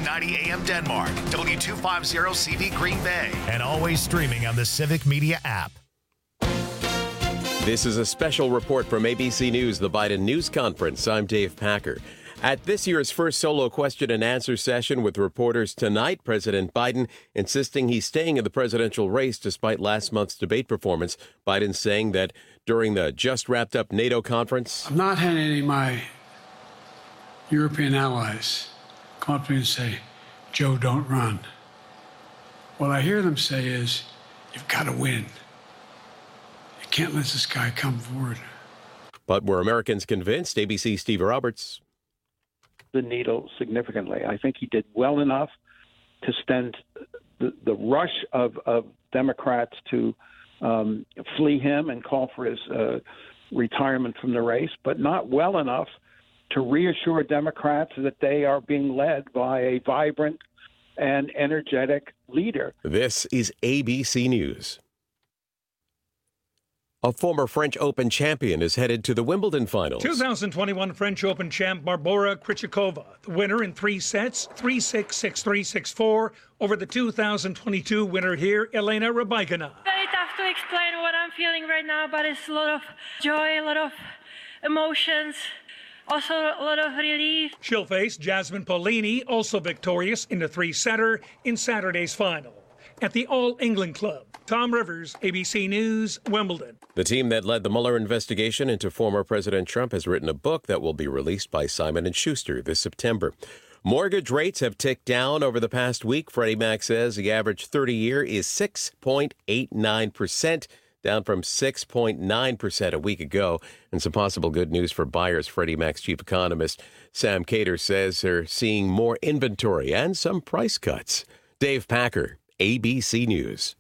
690 AM Denmark, W250CV Green Bay, and always streaming on the Civic Media app. This is a special report from ABC News, the Biden News Conference. I'm Dave Packer. At this year's first solo question and answer session with reporters tonight, President Biden insisting he's staying in the presidential race despite last month's debate performance. Biden saying that during the just wrapped up NATO conference, I've not had any of my European allies come up to me and say, Joe, don't run. What I hear them say is, you've got to win. You can't let this guy come forward. But were Americans convinced? ABC Steve Roberts. The needle significantly. I think he did well enough to stem the rush of Democrats to flee him and call for his retirement from the race, but not well enough to reassure Democrats that they are being led by a vibrant and energetic leader. This is ABC News. A former French Open champion is headed to the Wimbledon finals. 2021 French Open champ Barbora Krejcikova, the winner in 3 sets, 3-6, 6-3, 6-4, over the 2022 winner here, Elena Rybakina. Very tough to explain what I'm feeling right now, but it's a lot of joy, a lot of emotions, also a lot of relief. She'll face Jasmine Paolini, also victorious in the 3-setter in Saturday's final. At the All England Club, Tom Rivers, ABC News, Wimbledon. The team that led the Mueller investigation into former President Trump has written a book that will be released by Simon & Schuster this September. Mortgage rates have ticked down over the past week. Freddie Mac says the average 30-year is 6.89%, down from 6.9% a week ago. And some possible good news for buyers. Freddie Mac's chief economist Sam Cater says they're seeing more inventory and some price cuts. Dave Packer, ABC News.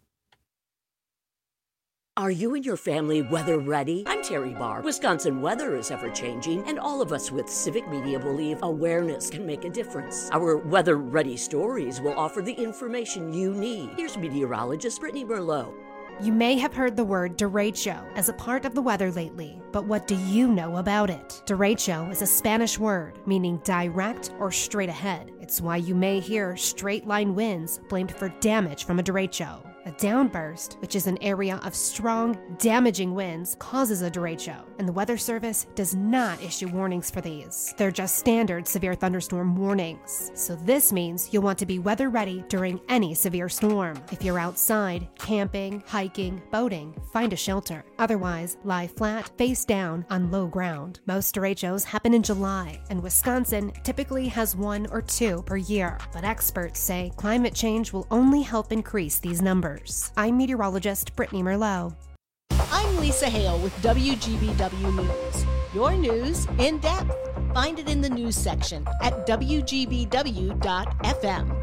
Are you and your family weather ready? I'm Terry Barr. Wisconsin weather is ever-changing, and all of us with Civic Media believe awareness can make a difference. Our Weather Ready stories will offer the information you need. Here's meteorologist Brittany Merlot. You may have heard the word derecho as a part of the weather lately, but what do you know about it? Derecho is a Spanish word meaning direct or straight ahead. It's why you may hear straight line winds blamed for damage from a derecho. A downburst, which is an area of strong, damaging winds, causes a derecho, and the Weather Service does not issue warnings for these. They're just standard severe thunderstorm warnings. So this means you'll want to be weather ready during any severe storm. If you're outside, camping, hiking, boating, find a shelter. Otherwise, lie flat, face down on low ground. Most derechos happen in July, and Wisconsin typically has 1 or 2 per year. But experts say climate change will only help increase these numbers. I'm meteorologist Brittany Merlot. I'm Lisa Hale with WGBW News. Your news in depth. Find it in the news section at WGBW.FM.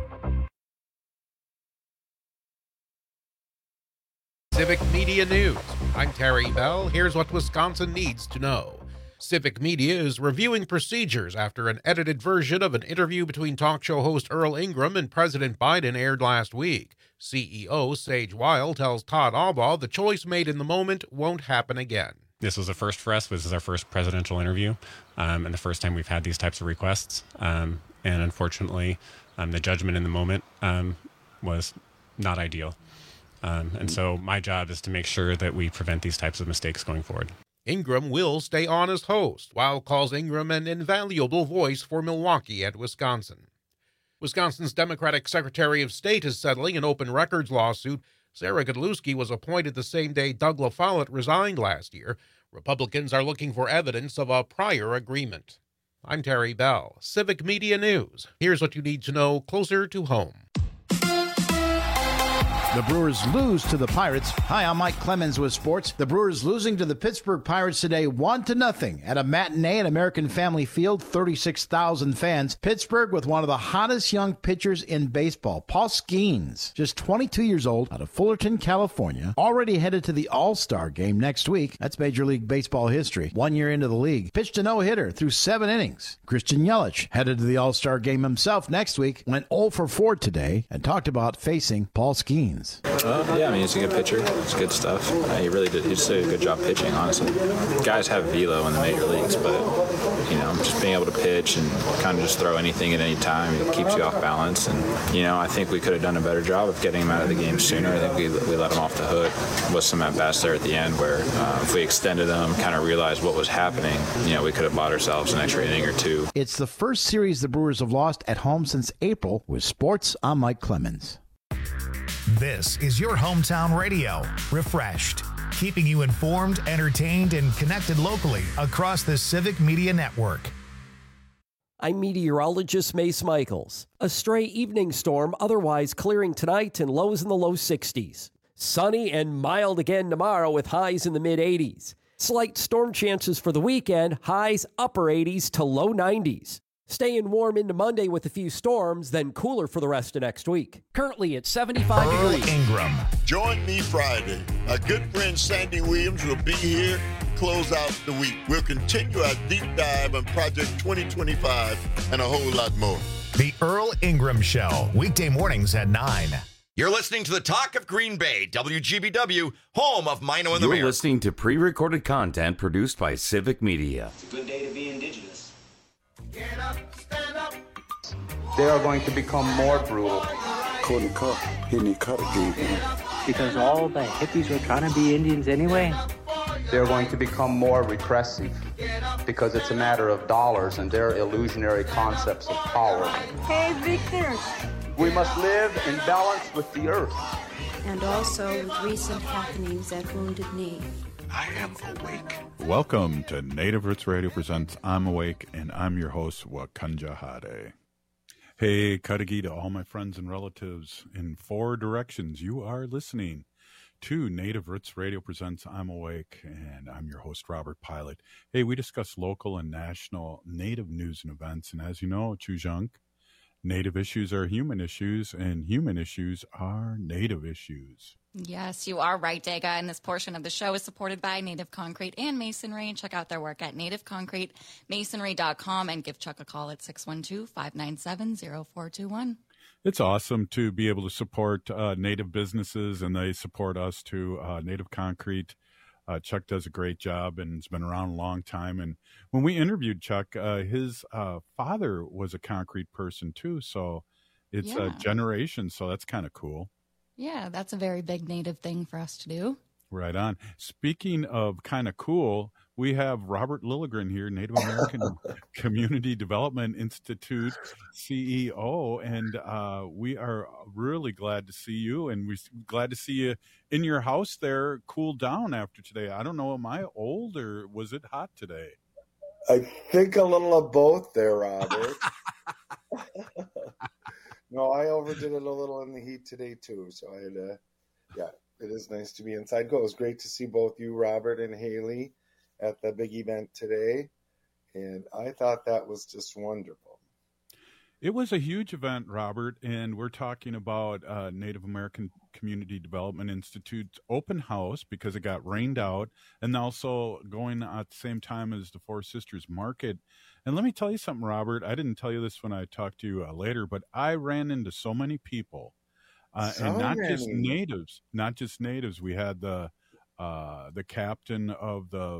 Civic Media News. I'm Terry Bell. Here's what Wisconsin needs to know. Civic Media is reviewing procedures after an edited version of an interview between talk show host Earl Ingram and President Biden aired last week. CEO Sage Weil tells Todd Albaugh the choice made in the moment won't happen again. This was a first for us. This is our first presidential interview, and the first time we've had these types of requests. And unfortunately, the judgment in the moment was not ideal. And so my job is to make sure that we prevent these types of mistakes going forward. Ingram will stay on as host, while calls Ingram an invaluable voice for Milwaukee and Wisconsin. Wisconsin's Democratic Secretary of State is settling an open records lawsuit. Sarah Godlewski was appointed the same day Doug LaFollette resigned last year. Republicans are looking for evidence of a prior agreement. I'm Terry Bell, Civic Media News. Here's what you need to know closer to home. The Brewers lose to the Pirates. Hi, I'm Mike Clemens with sports. The Brewers losing to the Pittsburgh Pirates today 1-0 at a matinee at American Family Field, 36,000 fans. Pittsburgh with one of the hottest young pitchers in baseball, Paul Skeens, just 22 years old, out of Fullerton, California, already headed to the All-Star game next week. That's Major League Baseball history. 1 year into the league, pitched a no-hitter through 7 innings. Christian Yelich headed to the All-Star game himself next week, went 0 for 4 today, and talked about facing Paul Skeens. Yeah, I mean, he's a good pitcher. It's good stuff. He really did. He just did a good job pitching, honestly. Guys have velo in the major leagues, but, just being able to pitch and kind of just throw anything at any time, it keeps you off balance. And, I think we could have done a better job of getting him out of the game sooner. I think we let him off the hook with some at-bats there at the end where if we extended them, kind of realized what was happening, we could have bought ourselves an extra inning or two. It's the first series the Brewers have lost at home since April. With sports, I'm Mike Clemens. This is your hometown radio, Refreshed, keeping you informed, entertained, and connected locally across the Civic Media Network. I'm meteorologist Mace Michaels. A stray evening storm otherwise clearing tonight and lows in the low 60s. Sunny and mild again tomorrow with highs in the mid-80s. Slight storm chances for the weekend, highs upper 80s to low 90s. Staying warm into Monday with a few storms, then cooler for the rest of next week. Currently at 75 Earl degrees. Ingram. Join me Friday. My good friend Sandy Williams will be here to close out the week. We'll continue our deep dive on Project 2025 and a whole lot more. The Earl Ingram Show, weekday mornings at 9. You're listening to the Talk of Green Bay, WGBW, home of Mino and the Mayor. You're listening to pre-recorded content produced by Civic Media. It's a good day to be indigenous. Get up, stand up. They are going to become more brutal. Couldn't cut. He didn't cut again. Because all the hippies were trying to be Indians anyway. They're going to become more repressive because it's a matter of dollars and their illusionary concepts of power. Hey, Victor. We must live in balance with the earth. And also with recent happenings at Wounded Knee. I am awake. Welcome to Native Roots Radio presents I'm Awake, and I'm your host, Wakanja Hade. Hey, Kadagi to all my friends and relatives in 4 directions. You are listening to Native Roots Radio presents I'm Awake, and I'm your host, Robert Pilot. Hey, we discuss local and national Native news and events, and as you know, Chujunk, Native issues are human issues, and human issues are Native issues. Yes, you are right, Dega. And this portion of the show is supported by Native Concrete and Masonry. Check out their work at nativeconcretemasonry.com and give Chuck a call at 612-597-0421. It's awesome to be able to support Native businesses, and they support us too. Native Concrete. Chuck does a great job and has been around a long time. And when we interviewed Chuck, his father was a concrete person too. So it's a generation. So that's kind of cool. Yeah, that's a very big Native thing for us to do. Right on. Speaking of kind of cool, we have Robert Lilligren here, Native American Community Development Institute CEO, and we are really glad to see you, and we're glad to see you in your house there, cooled down after today. I don't know, am I old or was it hot today? I think a little of both there, Robert. No, I overdid it a little in the heat today, too, so I had it is nice to be inside. It was great to see both you, Robert, and Haley at the big event today, and I thought that was just wonderful. It was a huge event, Robert, and we're talking about Native American Community Development Institute's open house because it got rained out, and also going at the same time as the Four Sisters Market. And let me tell you something, Robert. I didn't tell you this when I talked to you later, but I ran into so many people, and not just natives. We had the captain of the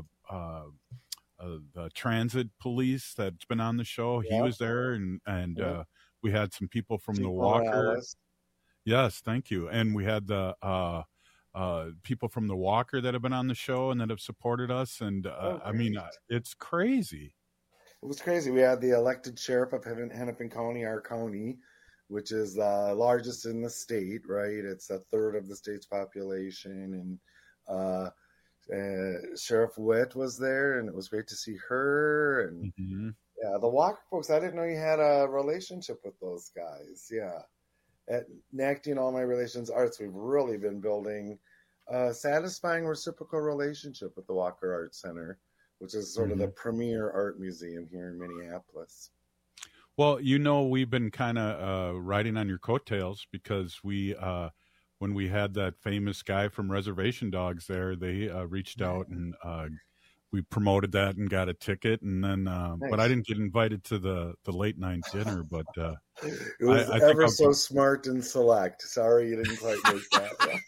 transit police that's been on the show. He was there, and we had some people from the Walker. Alice. Yes, thank you. And we had the people from the Walker that have been on the show and that have supported us. And I mean, it's crazy. It was crazy. We had the elected sheriff of Hennepin County, our county, which is the largest in the state, right? It's a third of the state's population. And Sheriff Witt was there, and it was great to see her. And the Walker folks, I didn't know you had a relationship with those guys. Yeah. At NACD and All My Relations Arts, we've really been building a satisfying reciprocal relationship with the Walker Arts Center, which is sort of the premier art museum here in Minneapolis. Well, we've been kind of riding on your coattails because we when we had that famous guy from Reservation Dogs there, they reached out and we promoted that and got a ticket, and then Nice. but I didn't get invited to the late night dinner. But It was I think ever I'll so get- smart and select. Sorry you didn't quite make that.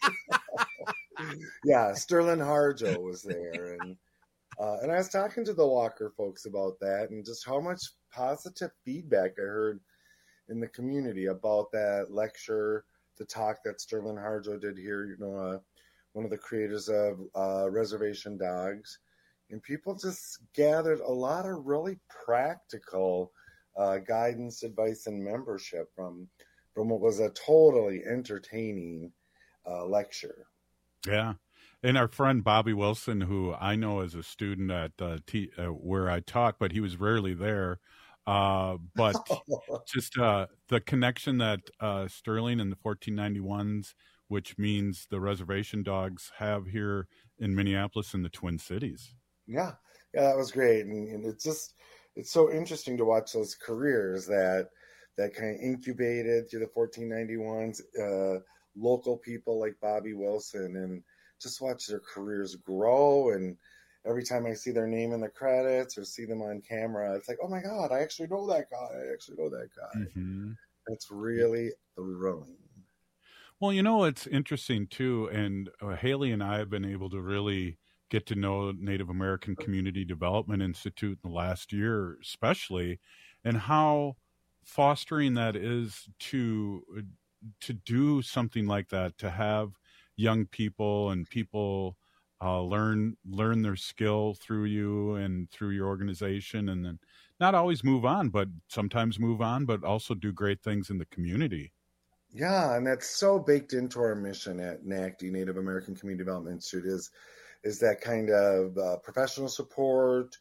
Yeah, Sterling Harjo was there, and I was talking to the Walker folks about that, and just how much positive feedback I heard in the community about that lecture, the talk that Sterling Harjo did here. You know, one of the creators of Reservation Dogs, and people just gathered a lot of really practical guidance, advice, and membership from what was a totally entertaining lecture. Yeah. And our friend Bobby Wilson, who I know as a student at where I taught, but he was rarely there. But just the connection that Sterling and the 1491s, which means the Reservation Dogs, have here in Minneapolis and the Twin Cities. Yeah, that was great, and it's so interesting to watch those careers that kind of incubated through the 1491s. Local people like Bobby Wilson, and just watch their careers grow. And every time I see their name in the credits or see them on camera, it's like, oh my God, I actually know that guy. Mm-hmm. It's really thrilling. Well, you know, it's interesting too, and Haley and I have been able to really get to know Native American Community Development Institute in the last year, especially, and how fostering that is to do something like that, to have young people and people learn their skill through you and through your organization, and then not always move on, but sometimes move on, but also do great things in the community. Yeah, and that's so baked into our mission at NACD, Native American Community Development Institute, is that kind of professional support,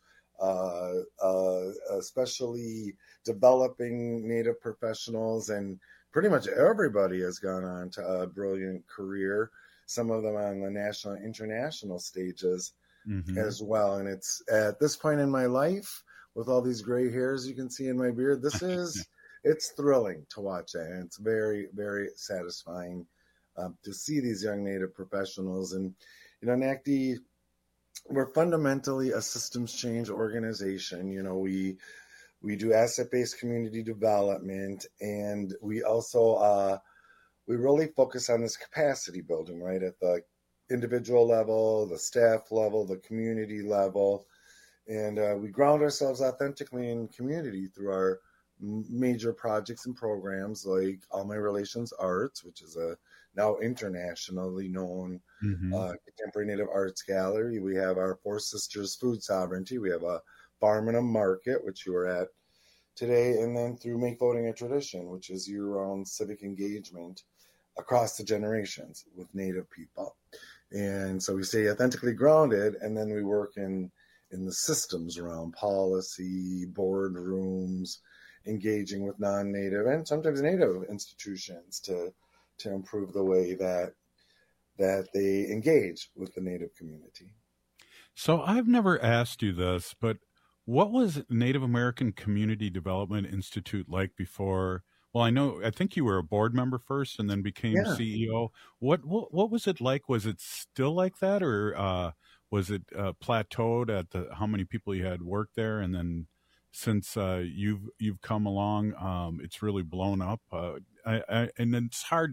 especially developing Native professionals, and pretty much everybody has gone on to a brilliant career, some of them on the national and international stages as well. And it's at this point in my life, with all these gray hairs you can see in my beard, it's thrilling to watch that. And it's very, very satisfying to see these young Native professionals. And, you know, NACD, we're fundamentally a systems change organization. You know, we do asset-based community development, and we also we really focus on this capacity building, right, at the individual level, the staff level, the community level, and we ground ourselves authentically in community through our major projects and programs like All My Relations Arts, which is a now internationally known contemporary Native arts gallery. We have our Four Sisters Food Sovereignty. We have a farm and a market, which you were at today, and then through Make Voting a Tradition, which is year-round civic engagement across the generations with Native people. And so we stay authentically grounded, and then we work in the systems around policy, boardrooms, engaging with non-Native and sometimes Native institutions to improve the way that they engage with the Native community. So I've never asked you this, but what was Native American Community Development Institute like before? Well, I think you were a board member first and then became CEO. What was it like? Was it still like that, or was it plateaued at how many people you had worked there? And then since you've come along, it's really blown up. And it's hard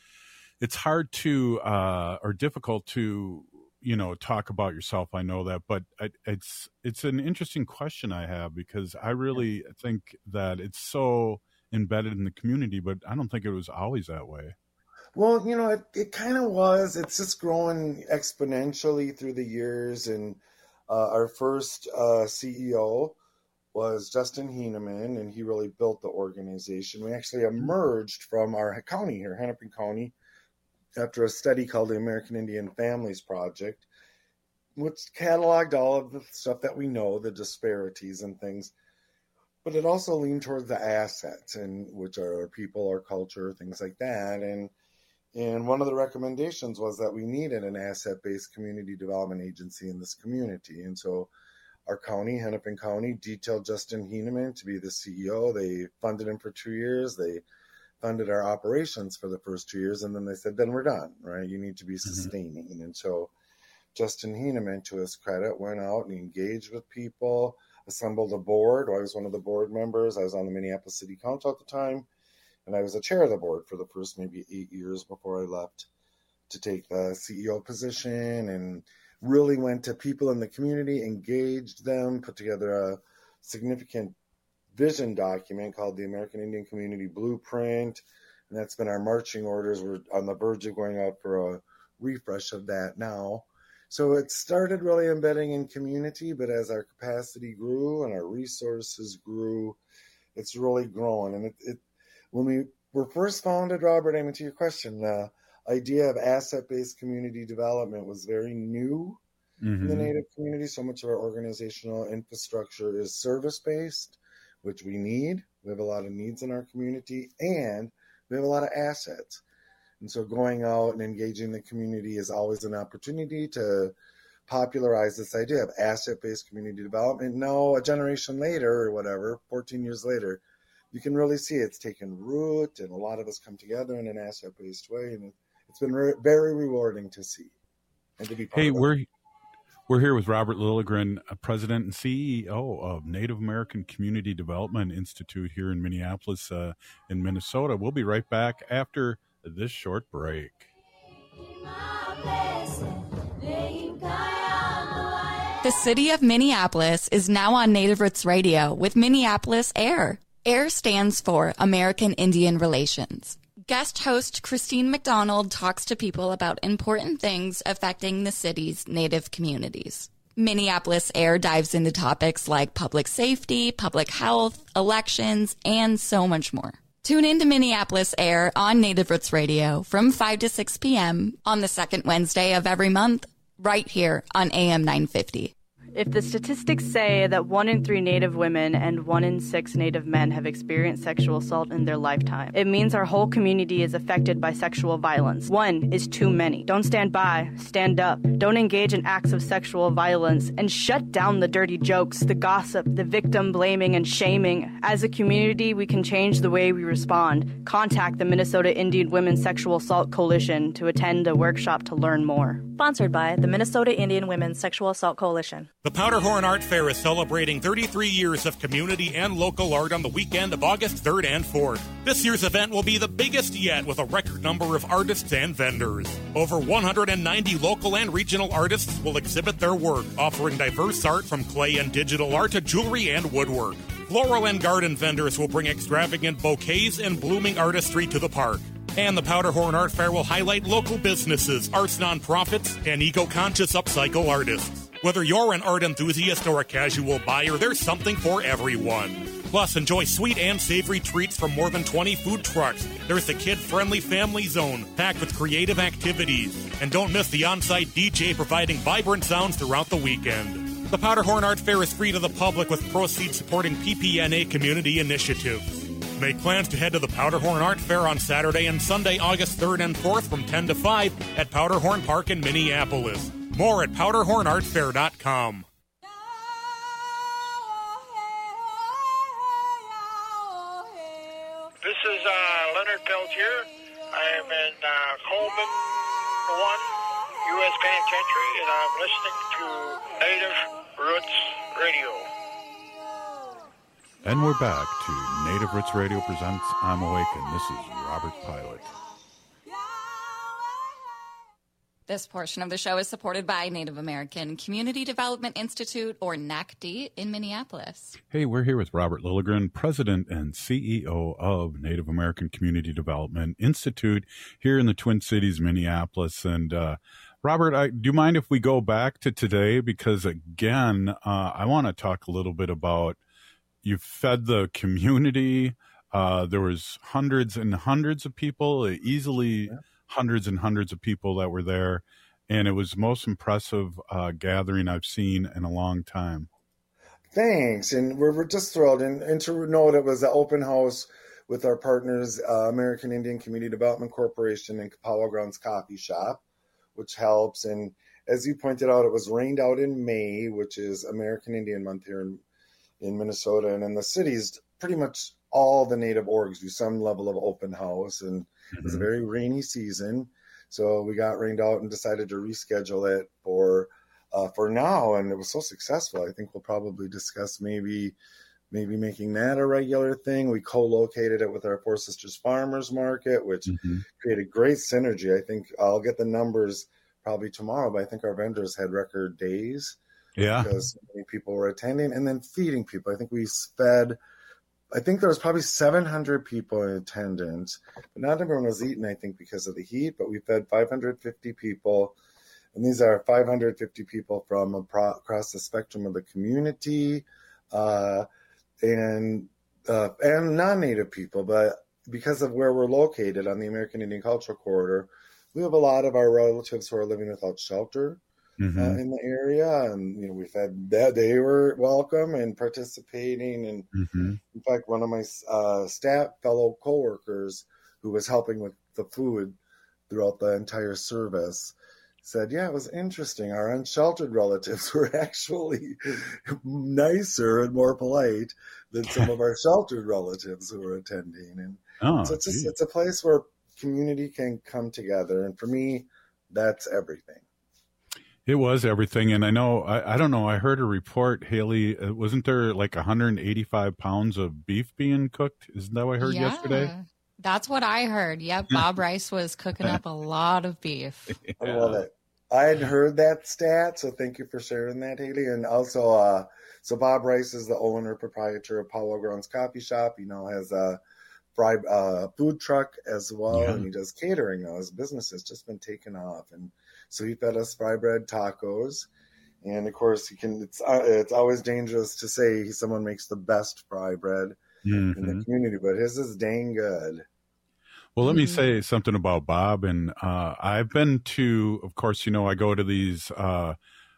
to or difficult to talk about yourself. I know that, but it's an interesting question I have, because I really think that it's so embedded in the community, but I don't think it was always that way. Well, it kind of was. It's just growing exponentially through the years. And our first CEO was Justin Heineman, and he really built the organization. We actually emerged from our county here, Hennepin County, after a study called the American Indian Families Project, which cataloged all of the stuff that we know, the disparities and things. But it also leaned towards the assets, and which are our people, our culture, things like that. And one of the recommendations was that we needed an asset-based community development agency in this community. And so our county, Hennepin County, detailed Justin Heineman to be the CEO. They funded him for 2 years. They funded our operations for the first 2 years. And then they said, then we're done, right? You need to be sustaining. And so Justin Heineman, to his credit, went out and engaged with people, assembled a board. I was one of the board members. I was on the Minneapolis City Council at the time, and I was the chair of the board for the first maybe 8 years before I left to take the CEO position, and really went to people in the community, engaged them, put together a significant vision document called the American Indian Community Blueprint, and that's been our marching orders. We're on the verge of going out for a refresh of that now. So it started really embedding in community, but as our capacity grew and our resources grew, it's really grown. And it when we were first founded, Robert, I mean, to your question, the idea of asset-based community development was very new in the Native community. So much of our organizational infrastructure is service-based, which we need. We have a lot of needs in our community, and we have a lot of assets. And so going out and engaging the community is always an opportunity to popularize this idea of asset-based community development. Now, a generation later or whatever, 14 years later, you can really see it's taken root, and a lot of us come together in an asset-based way. And it's been very rewarding to see and to be part of it. We're here with Robert Lilligren, President and CEO of Native American Community Development Institute here in Minneapolis, in Minnesota. We'll be right back after this short break. The city of Minneapolis is now on Native Roots Radio with Minneapolis AIR. AIR stands for American Indian Relations. Guest host Christine McDonald talks to people about important things affecting the city's Native communities. Minneapolis AIR dives into topics like public safety, public health, elections, and so much more. Tune in to Minneapolis AIR on Native Roots Radio from 5 to 6 p.m. on the second Wednesday of every month, right here on AM 950. If the statistics say that 1 in 3 Native women and 1 in 6 Native men have experienced sexual assault in their lifetime, it means our whole community is affected by sexual violence. 1 is too many. Don't stand by, stand up. Don't engage in acts of sexual violence, and shut down the dirty jokes, the gossip, the victim blaming and shaming. As a community, we can change the way we respond. Contact the Minnesota Indian Women's Sexual Assault Coalition to attend a workshop to learn more. Sponsored by the Minnesota Indian Women's Sexual Assault Coalition. The Powderhorn Art Fair is celebrating 33 years of community and local art on the weekend of August 3rd and 4th. This year's event will be the biggest yet, with a record number of artists and vendors. Over 190 local and regional artists will exhibit their work, offering diverse art from clay and digital art to jewelry and woodwork. Floral and garden vendors will bring extravagant bouquets and blooming artistry to the park. And the Powderhorn Art Fair will highlight local businesses, arts nonprofits, and eco-conscious upcycle artists. Whether you're an art enthusiast or a casual buyer, there's something for everyone. Plus, enjoy sweet and savory treats from more than 20 food trucks. There's the kid-friendly family zone, packed with creative activities. And don't miss the on-site DJ providing vibrant sounds throughout the weekend. The Powderhorn Art Fair is free to the public, with proceeds supporting PPNA community initiatives. Make plans to head to the Powderhorn Art Fair on Saturday and Sunday, August 3rd and 4th from 10 to 5 at Powderhorn Park in Minneapolis. More at powderhornartfair.com. This is Leonard Peltier. I am in Coleman 1 U.S. Penitentiary, and I'm listening to Native Roots Radio. And we're back to Native Roots Radio presents I'm Awake, and this is Robert Pilot. This portion of the show is supported by Native American Community Development Institute, or NACD, in Minneapolis. Hey, we're here with Robert Lilligren, President and CEO of Native American Community Development Institute here in the Twin Cities, Minneapolis. And Robert, do you mind if we go back to today? Because again, I want to talk a little bit about, you fed the community. There was hundreds and hundreds of people, easily hundreds and hundreds of people that were there. And it was the most impressive gathering I've seen in a long time. Thanks. And we're just thrilled. And to note, it was an open house with our partners, American Indian Community Development Corporation and Kapowwa Grounds Coffee Shop, which helps. And as you pointed out, it was rained out in May, which is American Indian Month here in Minnesota. And in the cities, pretty much all the Native orgs do some level of open house. And it's a very rainy season. So we got rained out and decided to reschedule it for now, and it was so successful. I think we'll probably discuss maybe making that a regular thing. We co-located it with our Four Sisters Farmers Market, which created great synergy. I think I'll get the numbers probably tomorrow, but I think our vendors had record days. Yeah. Because so many people were attending, and then feeding people. I think there was probably 700 people in attendance, but not everyone was eating, I think, because of the heat, but we fed 550 people. And these are 550 people from across the spectrum of the community, and non-Native people. But because of where we're located on the American Indian Cultural Corridor, we have a lot of our relatives who are living without shelter in the area, and we fed that. They were welcome and participating. And in fact, one of my fellow coworkers who was helping with the food throughout the entire service said, yeah, it was interesting. Our unsheltered relatives were actually nicer and more polite than some of our sheltered relatives who were attending. And so it's a place where community can come together. And for me, that's everything. It was everything. And I know, I don't know, I heard a report, Haley, wasn't there like 185 pounds of beef being cooked? Isn't that what I heard yesterday? That's what I heard. Yep. Bob Rice was cooking up a lot of beef. I love it. I hadn't heard that stat, so thank you for sharing that, Haley. And also, so Bob Rice is the owner, proprietor of Powell Grounds Coffee Shop. He now has a food truck as well, and he does catering now. His business has just been taken off. And so he fed us fry bread tacos. And of course, it's always dangerous to say someone makes the best fry bread in the community, but his is dang good. Well, let me say something about Bob. And I've been to, of course, I go to these, I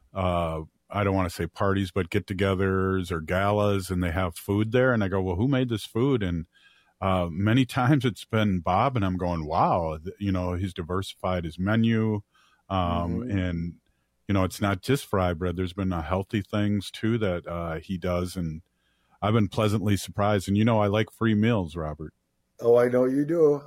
don't want to say parties, but get-togethers or galas, and they have food there. And I go, well, who made this food? And many times it's been Bob, and I'm going, wow, he's diversified his menu. And, it's not just fry bread. There's been healthy things, too, that he does. And I've been pleasantly surprised. And, I like free meals, Robert. Oh, I know you do.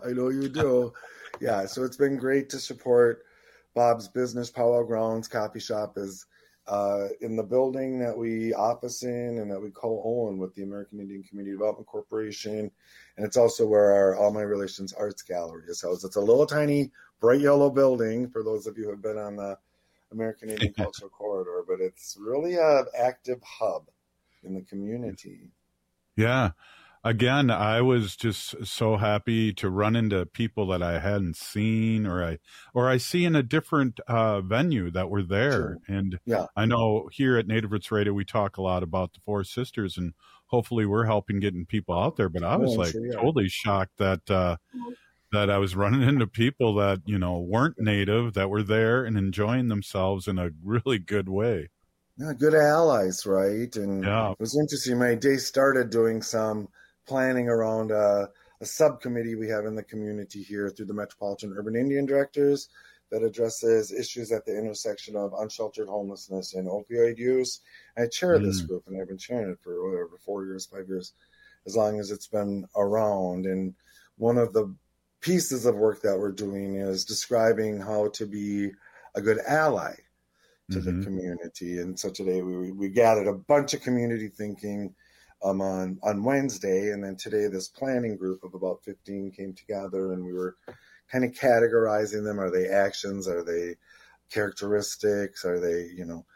Yeah, so it's been great to support Bob's business. Powell Grounds Coffee Shop is in the building that we office in and that we co-own with the American Indian Community Development Corporation. And it's also where our All My Relations Arts Gallery is housed. It's a little tiny bright yellow building for those of you who have been on the American Indian Cultural Corridor, but it's really an active hub in the community. Yeah. Again, I was just so happy to run into people that I hadn't seen or I see in a different venue that were there. Sure. And I know here at Native Roots Radio, we talk a lot about the Four Sisters, and hopefully we're helping getting people out there. But I was totally shocked that that I was running into people that, weren't Native, that were there and enjoying themselves in a really good way. Yeah, good allies, right? And it was interesting. My day started doing some planning around a subcommittee we have in the community here through the Metropolitan Urban Indian Directors that addresses issues at the intersection of unsheltered homelessness and opioid use. I chair this group, and I've been chairing it for 4 years, 5 years, as long as it's been around. And one of the pieces of work that we're doing is describing how to be a good ally to the community. And so today we gathered a bunch of community thinking on Wednesday, and then today this planning group of about 15 came together, and we were kind of categorizing them. Are they actions? Are they characteristics? Are they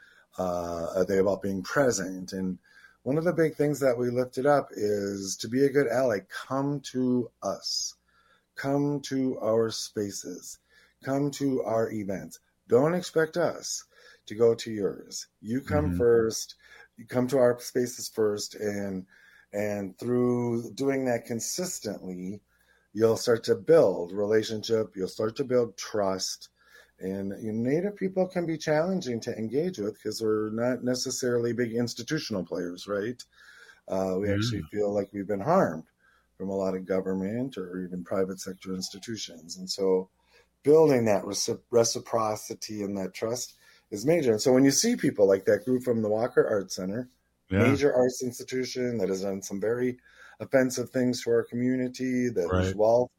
about being present? And one of the big things that we lifted up is to be a good ally. Come to us, come to our spaces, come to our events. Don't expect us to go to yours. You come first. You come to our spaces first, and through doing that consistently, you'll start to build relationship. You'll start to build trust. And Native people can be challenging to engage with because we're not necessarily big institutional players, right? We actually feel like we've been harmed from a lot of government or even private sector institutions. And so building that reciprocity and that trust is major. And so when you see people like that group from the Walker Arts Center, major arts institution that has done some very offensive things to our community, that is wealth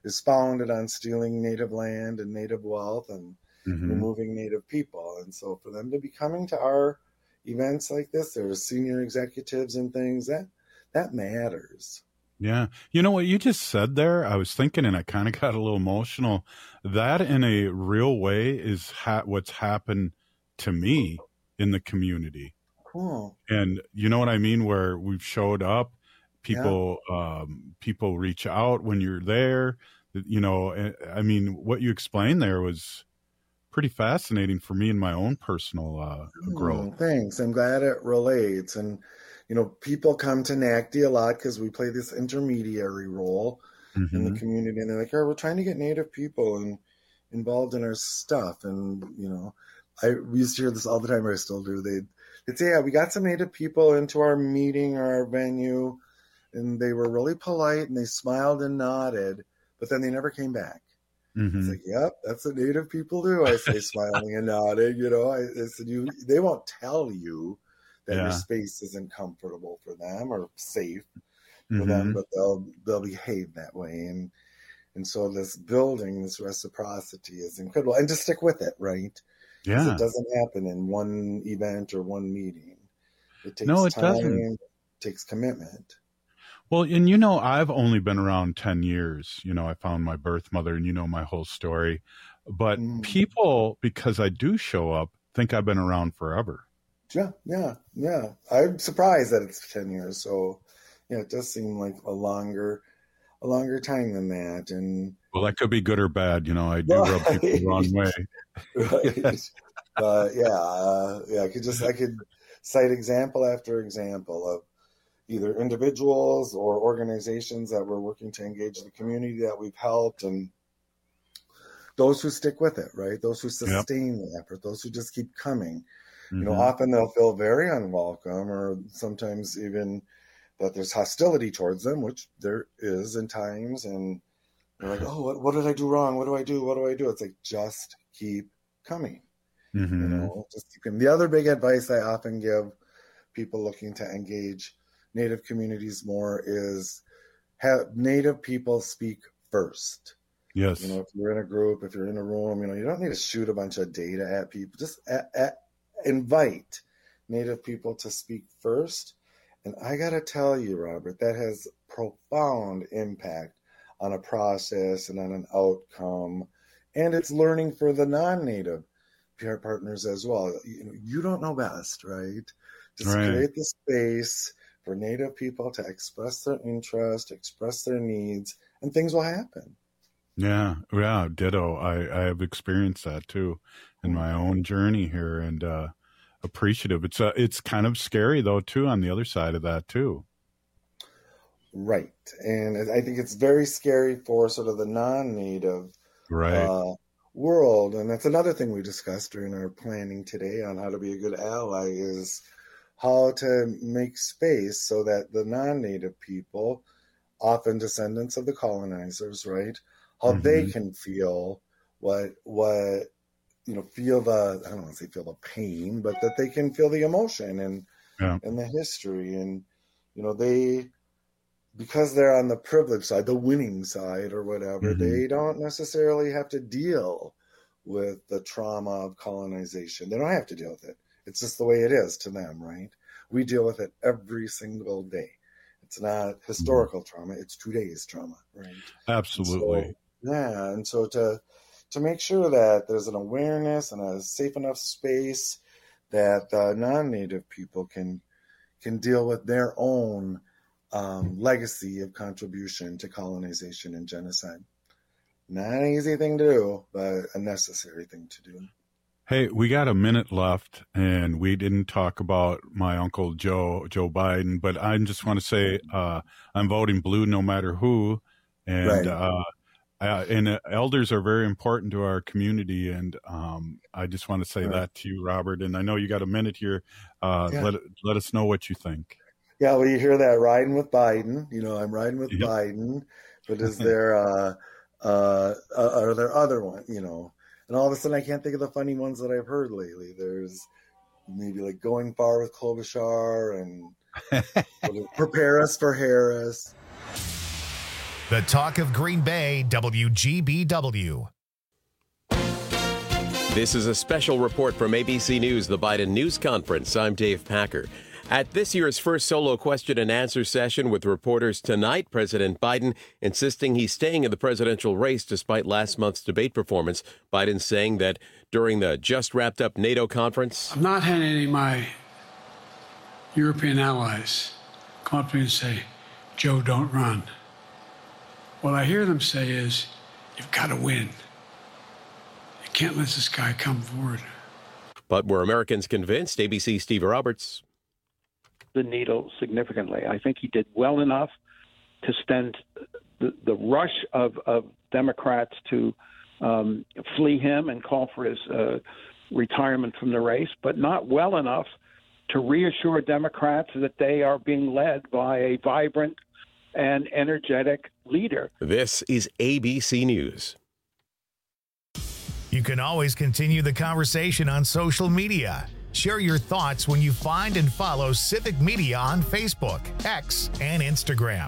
is founded on stealing Native land and Native wealth and removing Native people. And so for them to be coming to our events like this, there's senior executives and things, that matters. Yeah. You know what you just said there? I was thinking, and I kind of got a little emotional. That in a real way is what's happened to me in the community. Cool. And you know what I mean? Where we've showed up, people reach out when you're there. You know, I mean, what you explained there was pretty fascinating for me in my own personal growth. Thanks. I'm glad it relates. And, you know, people come to NACD a lot because we play this intermediary role in the community. And they're like, oh, we're trying to get Native people involved in our stuff. And, you know, we used to hear this all the time, or I still do. They'd say, yeah, we got some Native people into our meeting or our venue, and they were really polite and they smiled and nodded, but then they never came back. It's like, yep, that's what Native people do. I say, smiling and nodding. You know, I said, they won't tell you that your space isn't comfortable for them or safe for them, but they'll behave that way. And so this building, this reciprocity is incredible, and to stick with it, right? Yeah, it doesn't happen in one event or one meeting. It takes time, it takes commitment. Well, and you know, I've only been around 10 years. You know, I found my birth mother, and you know my whole story. But people, because I do show up, think I've been around forever. Yeah. I'm surprised that it's 10 years. So, yeah, it does seem like a longer time than that. And well, that could be good or bad. You know, I do rub people the wrong way. Right. I could cite example after example of either individuals or organizations that were working to engage the community that we've helped, and those who stick with it, right? Those who sustain the effort, those who just keep coming. You know, often they'll feel very unwelcome, or sometimes even that there's hostility towards them, which there is in times. And they're like, oh, what did I do wrong? What do I do? It's like, just keep coming. You know, just keep coming. The other big advice I often give people looking to engage Native communities more is have Native people speak first. Yes. You know, if you're in a group, if you're in a room, you know, you don't need to shoot a bunch of data at people. Just invite Native people to speak first. And I got to tell you, Robert, that has profound impact on a process and on an outcome. And it's learning for the non-Native PR partners as well. You don't know best, right? Just create the space for Native people to express their interest, express their needs, and things will happen. Yeah, ditto. I have experienced that too in my own journey here, and appreciative. It's kind of scary though too on the other side of that too. Right, and I think it's very scary for sort of the non-Native world, and that's another thing we discussed during our planning today on how to be a good ally is how to make space so that the non-Native people, often descendants of the colonizers, right, how they can feel feel the, I don't want to say feel the pain, but that they can feel the emotion and the history. And, you know, because they're on the privileged side, the winning side or whatever, they don't necessarily have to deal with the trauma of colonization. They don't have to deal with it. It's just the way it is to them, right? We deal with it every single day. It's not historical trauma, it's today's trauma, right? Absolutely. And so to make sure that there's an awareness and a safe enough space that non-Native people can deal with their own legacy of contribution to colonization and genocide. Not an easy thing to do, but a necessary thing to do. Hey, we got a minute left, and we didn't talk about my Uncle Joe Biden, but I just want to say I'm voting blue no matter who, and elders are very important to our community, and I just want to say that to you, Robert. And I know you got a minute here. Let us know what you think. Yeah, well, you hear that, riding with Biden. You know, I'm riding with Biden, but is there are there other ones, you know? And all of a sudden, I can't think of the funny ones that I've heard lately. There's maybe like Going Far with Klobuchar and Prepare Us for Harris. The Talk of Green Bay, WGBW. This is a special report from ABC News, the Biden News Conference. I'm Dave Packer. At this year's first solo question and answer session with reporters tonight, President Biden insisting he's staying in the presidential race despite last month's debate performance. Biden saying that during the just wrapped up NATO conference, I'm not having any of my European allies come up to me and say, Joe, don't run. What I hear them say is, you've got to win. You can't let this guy come forward. But were Americans convinced? ABC Steve Roberts. The needle significantly. I think he did well enough to stem the rush of Democrats to flee him and call for his retirement from the race, but not well enough to reassure Democrats that they are being led by a vibrant and energetic leader. This is ABC News. You can always continue the conversation on social media. Share your thoughts when you find and follow Civic Media on Facebook, X, and Instagram.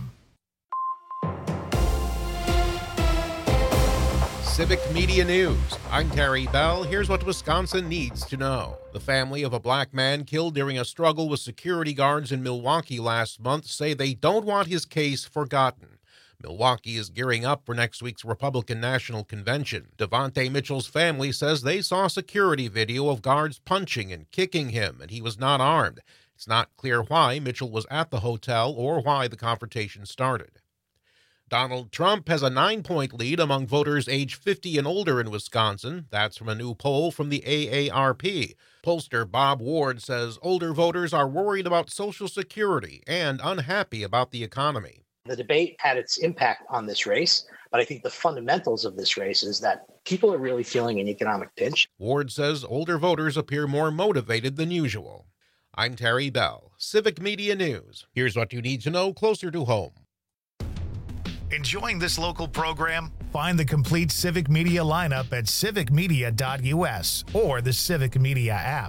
Civic Media News. I'm Terry Bell. Here's what Wisconsin needs to know. The family of a black man killed during a struggle with security guards in Milwaukee last month say they don't want his case forgotten. Milwaukee is gearing up for next week's Republican National Convention. Devontae Mitchell's family says they saw security video of guards punching and kicking him, and he was not armed. It's not clear why Mitchell was at the hotel or why the confrontation started. Donald Trump has a 9-point lead among voters age 50 and older in Wisconsin. That's from a new poll from the AARP. Pollster Bob Ward says older voters are worried about Social Security and unhappy about the economy. The debate had its impact on this race, but I think the fundamentals of this race is that people are really feeling an economic pinch. Ward says older voters appear more motivated than usual. I'm Terry Bell, Civic Media News. Here's what you need to know closer to home. Enjoying this local program? Find the complete Civic Media lineup at civicmedia.us or the Civic Media app.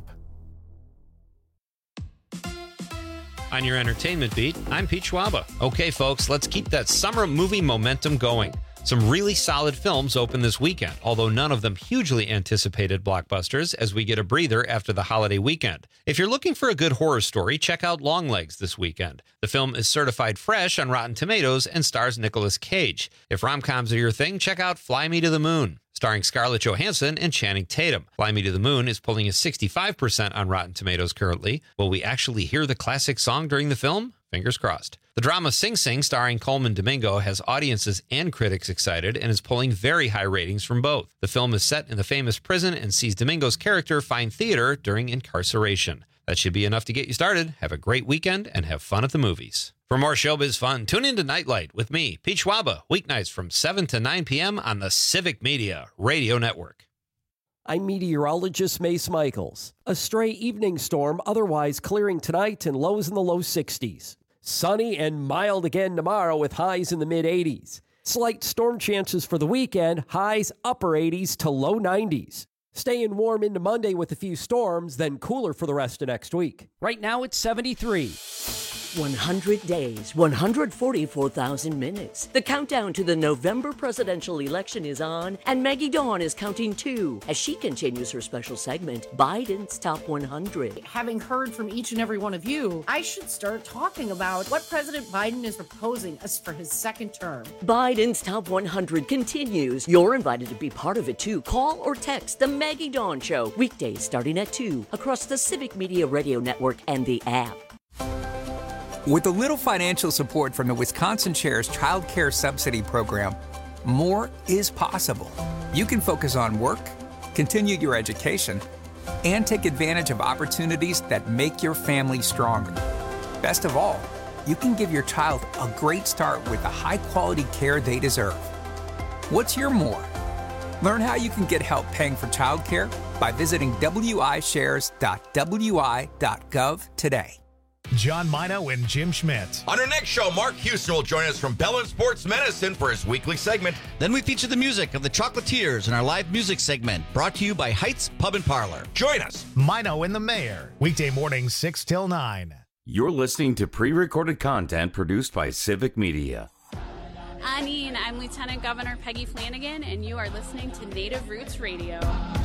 On your entertainment beat, I'm Pete Schwaba. Okay, folks, let's keep that summer movie momentum going. Some really solid films open this weekend, although none of them hugely anticipated blockbusters as we get a breather after the holiday weekend. If you're looking for a good horror story, check out Longlegs this weekend. The film is certified fresh on Rotten Tomatoes and stars Nicolas Cage. If rom-coms are your thing, check out Fly Me to the Moon, starring Scarlett Johansson and Channing Tatum. Fly Me to the Moon is pulling a 65% on Rotten Tomatoes currently. Will we actually hear the classic song during the film? Fingers crossed. The drama Sing Sing, starring Coleman Domingo, has audiences and critics excited and is pulling very high ratings from both. The film is set in the famous prison and sees Domingo's character find theater during incarceration. That should be enough to get you started. Have a great weekend and have fun at the movies. For more showbiz fun, tune in to Nightlight with me, Pete Schwaba, weeknights from 7 to 9 p.m. on the Civic Media Radio Network. I'm meteorologist Mace Michaels. A stray evening storm otherwise clearing tonight and lows in the low 60s. Sunny and mild again tomorrow with highs in the mid-80s. Slight storm chances for the weekend, highs upper 80s to low 90s. Staying warm into Monday with a few storms, then cooler for the rest of next week. Right now it's 73. 100 days, 144,000 minutes. The countdown to the November presidential election is on, and Maggie Dawn is counting too as she continues her special segment, Biden's Top 100. Having heard from each and every one of you, I should start talking about what President Biden is proposing us for his second term. Biden's Top 100 continues. You're invited to be part of it too. Call or text the Maggie Dawn Show, weekdays starting at 2 across the Civic Media Radio Network and the app. With a little financial support from the Wisconsin Shares Child Care Subsidy Program, more is possible. You can focus on work, continue your education, and take advantage of opportunities that make your family stronger. Best of all, you can give your child a great start with the high-quality care they deserve. What's your more? Learn how you can get help paying for childcare by visiting wishares.wi.gov today. John Mino and Jim Schmidt. On our next show, Mark Houston will join us from Bell and Sports Medicine for his weekly segment. Then we feature the music of the Chocolatiers in our live music segment, brought to you by Heights Pub and Parlor. Join us. Mino and the Mayor, weekday morning 6 till 9. You're listening to pre-recorded content produced by Civic Media. Annie, and I'm Lieutenant Governor Peggy Flanagan, and you are listening to Native Roots Radio.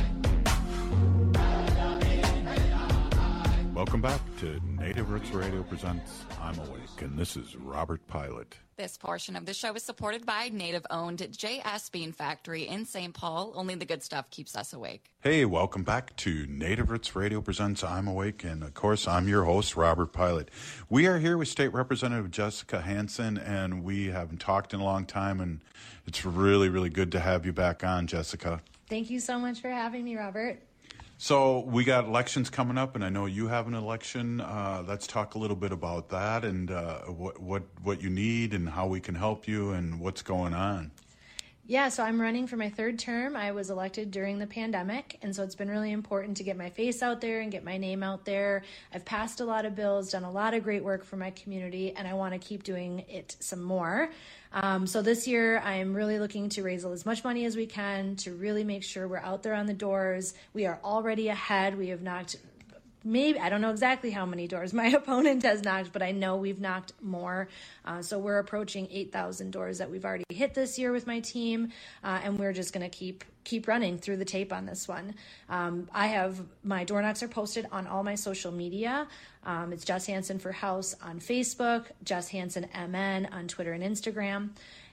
Welcome back to Native Roots Radio presents I'm Awake, and this is Robert Pilot. This portion of the show is supported by Native-owned J.S. Bean Factory in St. Paul. Only the good stuff keeps us awake. Hey, welcome back to Native Roots Radio presents I'm Awake, and of course, I'm your host, Robert Pilot. We are here with State Representative Jessica Hansen, and we haven't talked in a long time, and it's really, really good to have you back on, Jessica. Thank you so much for having me, Robert. So we got elections coming up, and I know you have an election. Let's talk a little bit about that and what you need and how we can help you and what's going on. Yeah, so I'm running for my third term. I was elected during the pandemic, and so it's been really important to get my face out there and get my name out there. I've passed a lot of bills, done a lot of great work for my community, and I want to keep doing it some more. So this year, I'm really looking to raise as much money as we can to really make sure we're out there on the doors. We are already ahead. We have knocked I don't know exactly how many doors my opponent has knocked, but I know we've knocked more. So we're approaching 8,000 doors that we've already hit this year with my team, and we're just going to keep running through the tape on this one. I have my door knocks are posted on all my social media. It's Jess Hansen for House on Facebook, Jess Hansen MN on Twitter and Instagram.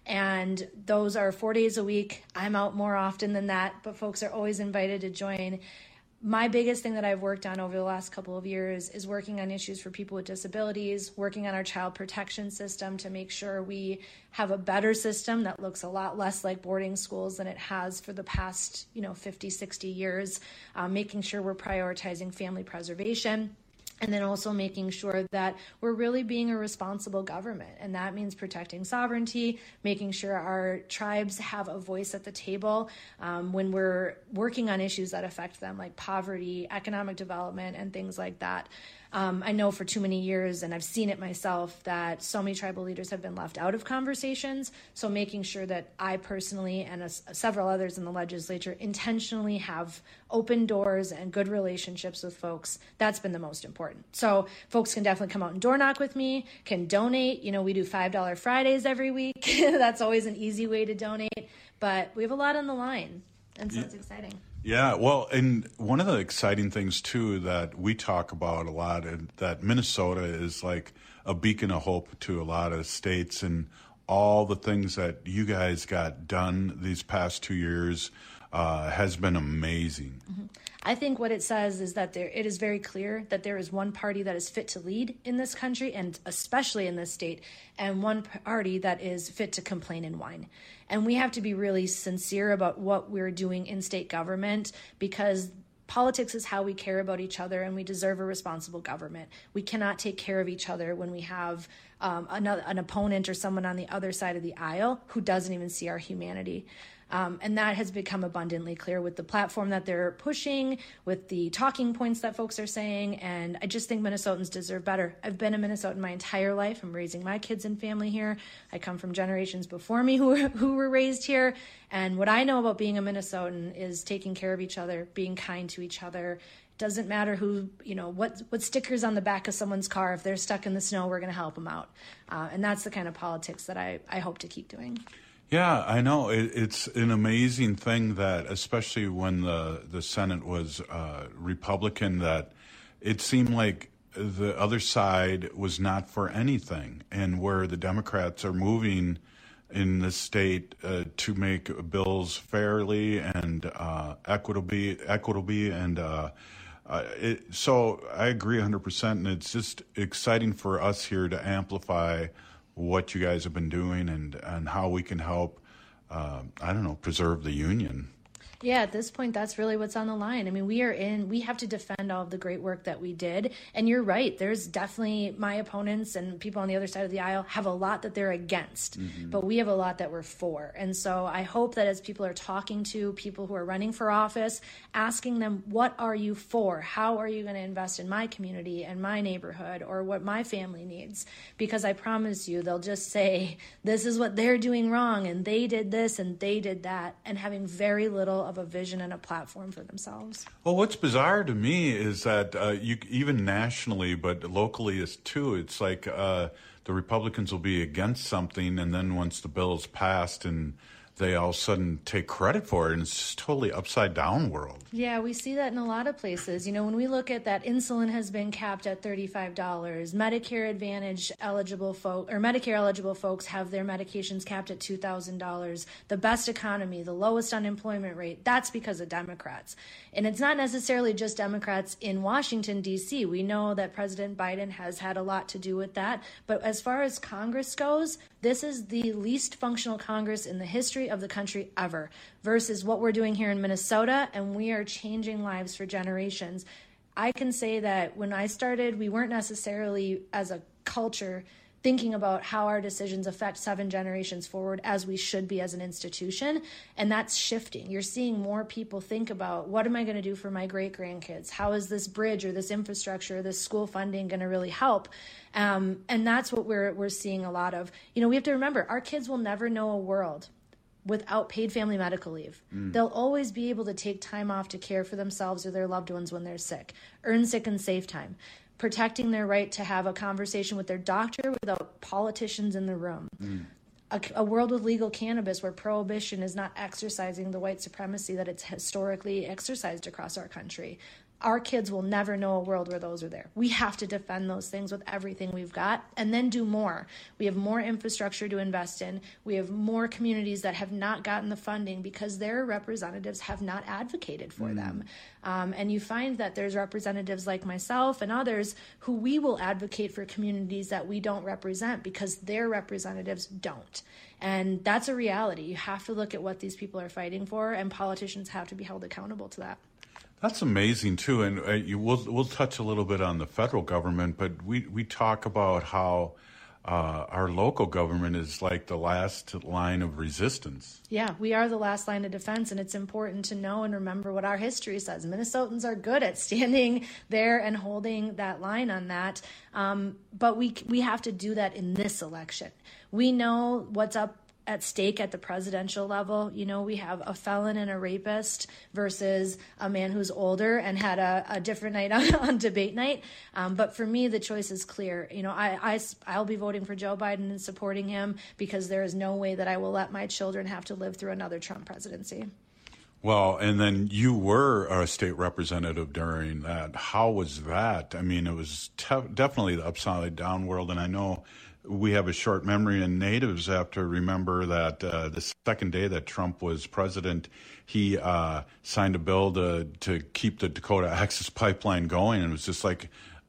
And those are 4 days a week. I'm out more often than that, but folks are always invited to join. My biggest thing that I've worked on over the last couple of years is working on issues for people with disabilities, working on our child protection system to make sure we have a better system that looks a lot less like boarding schools than it has for the past, 50, 60 years, making sure we're prioritizing family preservation. And then also making sure that we're really being a responsible government. And that means protecting sovereignty, making sure our tribes have a voice at the table when we're working on issues that affect them, like poverty, economic development, and things like that. I know for too many years, and I've seen it myself, that so many tribal leaders have been left out of conversations. So making sure that I personally and several others in the legislature intentionally have open doors and good relationships with folks, that's been the most important. So folks can definitely come out and door knock with me, can donate. We do $5 Fridays every week. That's always an easy way to donate. But we have a lot on the line, and so it's exciting. Yeah, well, and one of the exciting things, too, that we talk about a lot, and that Minnesota is like a beacon of hope to a lot of states, and all the things that you guys got done these past 2 years has been amazing. Mm-hmm. I think what it says is that it is very clear that there is one party that is fit to lead in this country, and especially in this state, and one party that is fit to complain and whine. And we have to be really sincere about what we're doing in state government, because politics is how we care about each other, and we deserve a responsible government. We cannot take care of each other when we have an opponent or someone on the other side of the aisle who doesn't even see our humanity. And that has become abundantly clear with the platform that they're pushing, with the talking points that folks are saying. And I just think Minnesotans deserve better. I've been a Minnesotan my entire life. I'm raising my kids and family here. I come from generations before me who were raised here. And what I know about being a Minnesotan is taking care of each other, being kind to each other. Doesn't matter what stickers on the back of someone's car. If they're stuck in the snow, we're going to help them out. And that's the kind of politics that I hope to keep doing. Yeah, I know. It's an amazing thing that, especially when the Senate was Republican, that it seemed like the other side was not for anything, and where the Democrats are moving in the state to make bills fairly and equitably, and so I agree 100%, and it's just exciting for us here to amplify what you guys have been doing and how we can help, preserve the union. Yeah, at this point, that's really what's on the line. I mean, we have to defend all of the great work that we did. And you're right. There's definitely my opponents and people on the other side of the aisle have a lot that they're against, but we have a lot that we're for. And so I hope that as people are talking to people who are running for office, asking them, what are you for? How are you going to invest in my community and my neighborhood or what my family needs? Because I promise you, they'll just say, this is what they're doing wrong, and they did this and they did that, and having very little of a vision and a platform for themselves. Well, what's bizarre to me is that even nationally, but locally too, it's like the Republicans will be against something, and then once the bill is passed and they all of a sudden take credit for it, and it's just totally upside down world. Yeah, we see that in a lot of places. You know, when we look at that, insulin has been capped at $35. Medicare Advantage eligible folks, or Medicare eligible folks, have their medications capped at $2,000. The best economy, the lowest unemployment rate, that's because of Democrats. And it's not necessarily just Democrats in Washington, D.C. We know that President Biden has had a lot to do with that. But as far as Congress goes, this is the least functional Congress in the history of the country ever, versus what we're doing here in Minnesota, and we are changing lives for generations. I can say that when I started, we weren't necessarily, as a culture, thinking about how our decisions affect 7 generations forward as we should be as an institution, and that's shifting. You're seeing more people think about, what am I going to do for my great-grandkids? How is this bridge or this infrastructure or this school funding going to really help? And that's what we're seeing a lot of. You know, we have to remember, our kids will never know a world without paid family medical leave. They'll always be able to take time off to care for themselves or their loved ones when they're sick, earn sick and save time, protecting their right to have a conversation with their doctor without politicians in the room. A world with legal cannabis where prohibition is not exercising the white supremacy that it's historically exercised across our country. Our kids will never know a world where those are there. We have to defend those things with everything we've got, and then do more. We have more infrastructure to invest in. We have more communities that have not gotten the funding because their representatives have not advocated for them. And you find that there's representatives like myself and others who we will advocate for communities that we don't represent because their representatives don't. And that's a reality. You have to look at what these people are fighting for, and politicians have to be held accountable to that. That's amazing, too. And we'll touch a little bit on the federal government, but we talk about how our local government is like the last line of resistance. Yeah, we are the last line of defense, and it's important to know and remember what our history says. Minnesotans are good at standing there and holding that line on that, but we have to do that in this election. We know what's up at stake at the presidential level. You know, we have a felon and a rapist versus a man who's older and had a different night on debate night. But for me, the choice is clear. You know, I'll be voting for Joe Biden and supporting him because there is no way that I will let my children have to live through another Trump presidency. Well, and then you were a state representative during that. How was that? I mean, it was definitely the upside down world, and I know we have a short memory, and natives have to remember that the second day that Trump was president, he signed a bill to keep the Dakota Access Pipeline going, and it was just like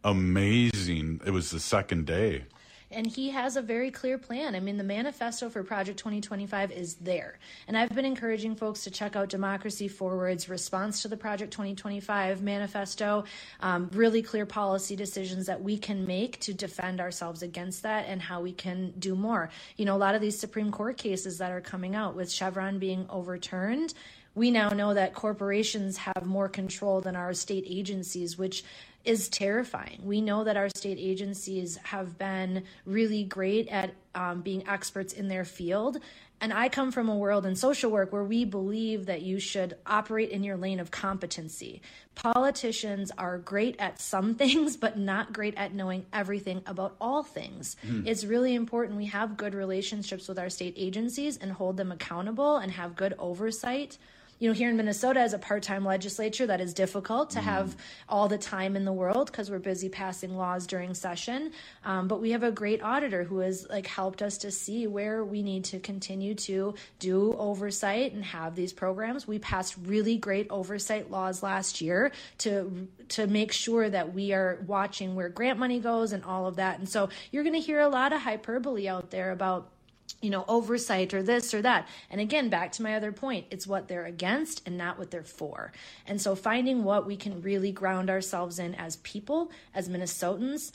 amazing. It was the second day. And he has a very clear plan. I mean, the manifesto for Project 2025 is there. And I've been encouraging folks to check out Democracy Forward's response to the Project 2025 manifesto, really clear policy decisions that we can make to defend ourselves against that and how we can do more. You know, a lot of these Supreme Court cases that are coming out with Chevron being overturned, we now know that corporations have more control than our state agencies, which is terrifying. We know that our state agencies have been really great at being experts in their field. And I come from a world in social work where we believe that you should operate in your lane of competency. Politicians are great at some things, but not great at knowing everything about all things. It's really important we have good relationships with our state agencies and hold them accountable and have good oversight. You know, here in Minnesota, as a part-time legislature, that is difficult to have all the time in the world because we're busy passing laws during session. But we have a great auditor who has helped us to see where we need to continue to do oversight and have these programs. We passed really great oversight laws last year to make sure that we are watching where grant money goes and all of that. And so you're going to hear a lot of hyperbole out there about, you know, oversight or this or that. And again, back to my other point, it's what they're against and not what they're for. And so finding what we can really ground ourselves in as people, as Minnesotans.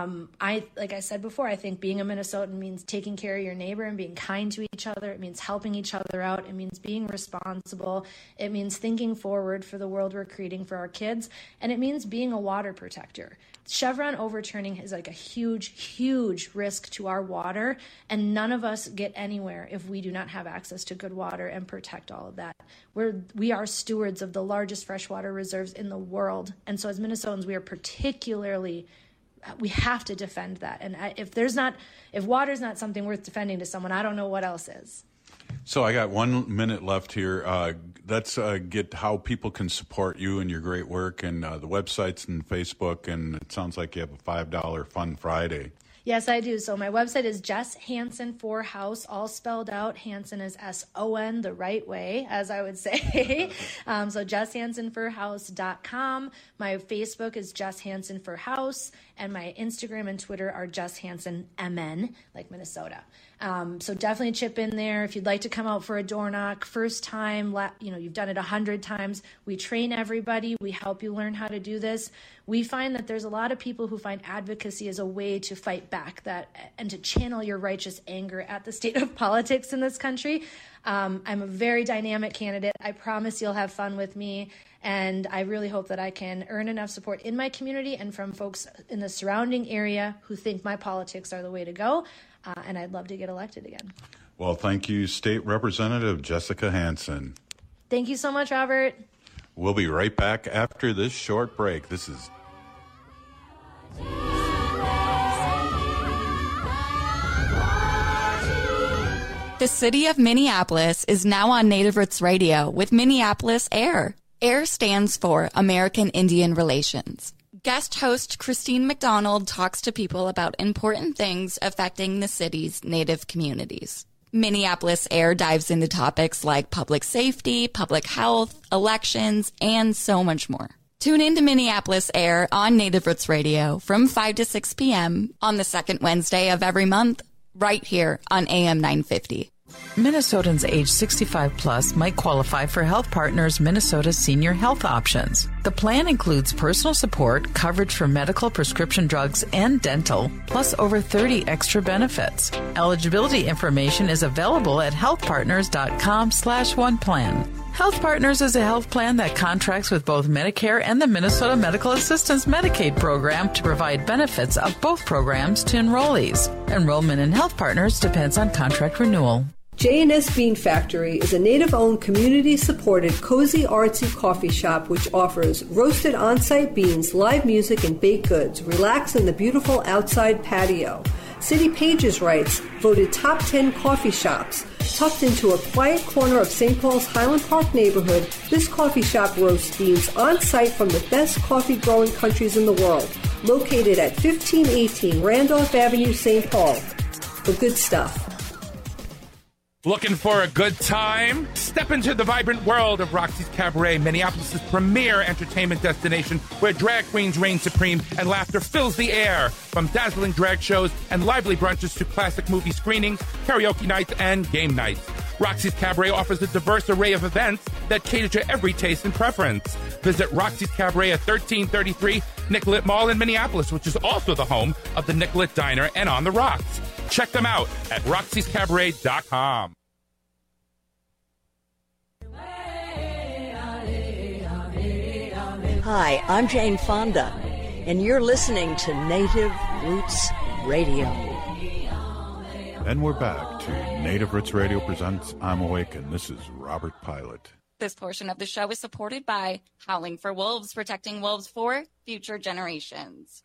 Like I said before, I think being a Minnesotan means taking care of your neighbor and being kind to each other. It means helping each other out. It means being responsible. It means thinking forward for the world we're creating for our kids. And it means being a water protector. Chevron overturning is like a huge, huge risk to our water. And none of us get anywhere if we do not have access to good water and protect all of that. We are stewards of the largest freshwater reserves in the world. And so as Minnesotans, we are particularly we have to defend that. And if water's not something worth defending to someone, I don't know what else is. So I got 1 minute left here. Let's get how people can support you and your great work, and the websites and Facebook. And it sounds like you have a $5 Fun Friday. Yes, I do. So my website is Jess Hansen for House, all spelled out. Hansen is S-O-N, the right way, as I would say. So JessHansenForHouse.com. My Facebook is Jess Hansen for House, and my Instagram and Twitter are Jess Hansen MN, like Minnesota. So definitely chip in there. If you'd like to come out for a door knock, first time, you've done it 100 times. We train everybody. We help you learn how to do this. We find that there's a lot of people who find advocacy as a way to fight back and to channel your righteous anger at the state of politics in this country. I'm a very dynamic candidate. I promise you'll have fun with me. And I really hope that I can earn enough support in my community and from folks in the surrounding area who think my politics are the way to go. And I'd love to get elected again. Well, thank you, State Representative Jessica Hansen. Thank you so much, Robert. We'll be right back after this short break. This is The city of Minneapolis is now on Native Roots Radio with Minneapolis AIR. AIR stands for American Indian Relations. Guest host Christine McDonald talks to people about important things affecting the city's Native communities. Minneapolis AIR dives into topics like public safety, public health, elections, and so much more. Tune in to Minneapolis AIR on Native Roots Radio from 5 to 6 p.m. on the second Wednesday of every month, right here on AM 950. Minnesotans age 65 plus might qualify for Health Partners Minnesota Senior Health Options. The plan includes personal support, coverage for medical, prescription drugs, and dental, plus over 30 extra benefits. Eligibility information is available at healthpartners.com/oneplan. Health Partners is a health plan that contracts with both Medicare and the Minnesota Medical Assistance Medicaid program to provide benefits of both programs to enrollees. Enrollment in Health Partners depends on contract renewal. J&S Bean Factory is a Native-owned, community-supported, cozy, artsy coffee shop which offers roasted on-site beans, live music, and baked goods. Relax in the beautiful outside patio. City Pages writes, voted top 10 coffee shops. Tucked into a quiet corner of St. Paul's Highland Park neighborhood, this coffee shop roasts beans on-site from the best coffee-growing countries in the world. Located at 1518 Randolph Avenue, St. Paul. The good stuff. Looking for a good time? Step into the vibrant world of Roxy's Cabaret, Minneapolis' premier entertainment destination, where drag queens reign supreme and laughter fills the air. From dazzling drag shows and lively brunches to classic movie screenings, karaoke nights, and game nights. Roxy's Cabaret offers a diverse array of events that cater to every taste and preference. Visit Roxy's Cabaret at 1333 Nicollet Mall in Minneapolis, which is also the home of the Nicollet Diner and On the Rocks. Check them out at roxyscabaret.com. Hi, I'm Jane Fonda, and you're listening to Native Roots Radio. And we're back to Native Roots Radio presents I'm Awake, and this is Robert Pilot. This portion of the show is supported by Howling for Wolves, protecting wolves for future generations.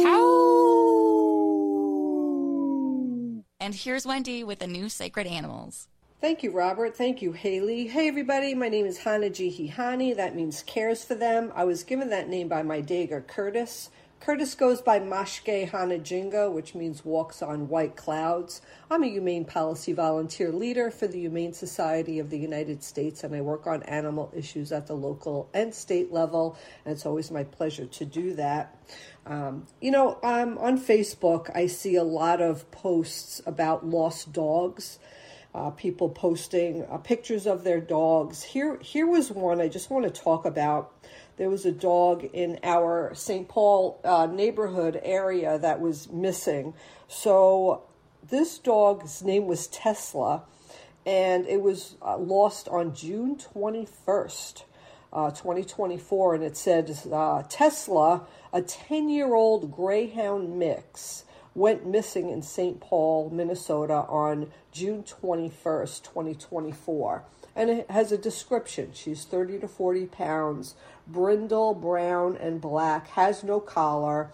And here's Wendy with the new Sacred Animals. Thank you, Robert. Thank you, Haley. Hey, everybody. My name is Hanajihi. That means cares for them. I was given that name by my Dager, Curtis. Curtis goes by Mashke Hanajinga, which means walks on white clouds. I'm a humane policy volunteer leader for the Humane Society of the United States, and I work on animal issues at the local and state level, and it's always my pleasure to do that. On Facebook, I see a lot of posts about lost dogs. People posting pictures of their dogs. Here was one I just want to talk about. There was a dog in our St. Paul neighborhood area that was missing. So this dog's name was Tesla, and it was lost on June 21st, 2024. And it said, Tesla, a 10-year-old Greyhound mix, went missing in St. Paul, Minnesota on June 21st, 2024. And it has a description. She's 30 to 40 pounds, brindle, brown, and black, has no collar.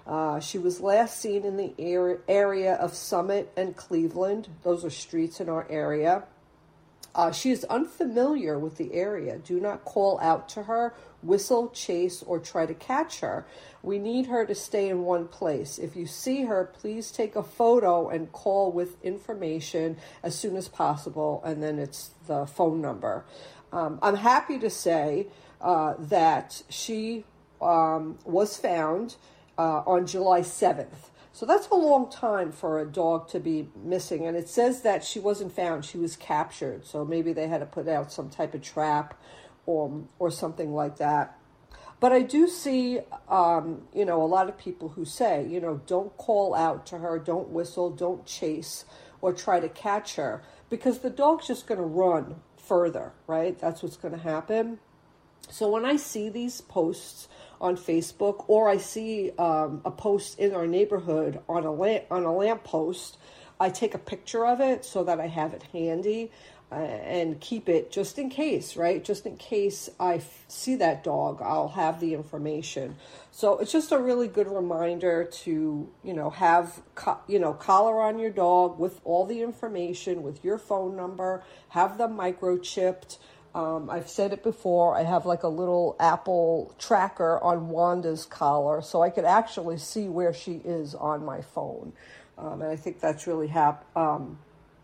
She was last seen in the area of Summit and Cleveland. Those are streets in our area. She is unfamiliar with the area. Do not call out to her, whistle, chase, or try to catch her. We need her to stay in one place. If you see her, please take a photo and call with information as soon as possible, and then it's the phone number. I'm happy to say that she was found on July 7th. So that's a long time for a dog to be missing. And it says that she wasn't found, she was captured. So maybe they had to put out some type of trap or something like that. But I do see, a lot of people who say, don't call out to her, don't whistle, don't chase, or try to catch her, because the dog's just going to run further, right? That's what's going to happen. So when I see these posts on Facebook, or I see a post in our neighborhood on a lamppost, I take a picture of it so that I have it handy and keep it just in case, right? Just in case I see that dog, I'll have the information. So it's just a really good reminder to, have, collar on your dog with all the information, with your phone number, have them microchipped. I've said it before, I have like a little Apple tracker on Wanda's collar, so I could actually see where she is on my phone. And I think that's really helpful